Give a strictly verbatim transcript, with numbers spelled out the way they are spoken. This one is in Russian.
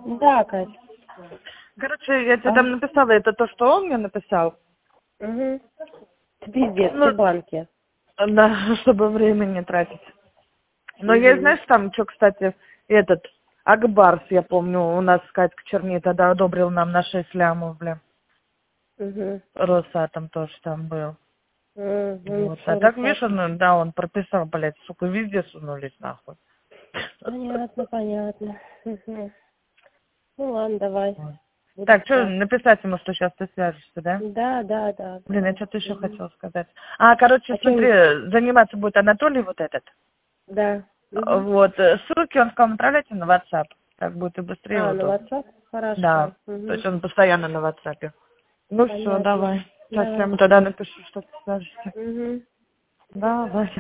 Да, Кать. Короче, я тебе А? там написала, это то, что он мне написал. Угу. Пиздец, Ну, все банки. да, чтобы время не тратить. Но Угу. я, знаешь, там, что, кстати, этот, Акбарс, я помню, у нас Катька Черни тогда одобрил нам на шесть лямов, бля. Угу. Росатом тоже там был. Ну, Вот. А все, так, видишь, Росатом. он, да, он прописал, блядь, сука, везде сунулись, нахуй. Понятно, понятно. Угу. Ну ладно, давай. Вот. Буду Так, что, ждать. написать ему, что сейчас ты свяжешься, да? Да, да, да, Блин, я давай. что-то еще Угу. хотела сказать. А, короче, А смотри, что? заниматься будет Анатолий вот этот. Да. Угу. Вот, э, ссылки он сказал, направляйте на WhatsApp. Так будет и быстрее, и А, на удобно. WhatsApp? Хорошо. Да, то Угу. есть он постоянно на WhatsApp. Ну все, Понятно. давай. Сейчас я Давай. ему тогда напишу, что ты свяжешься. Угу. Давай.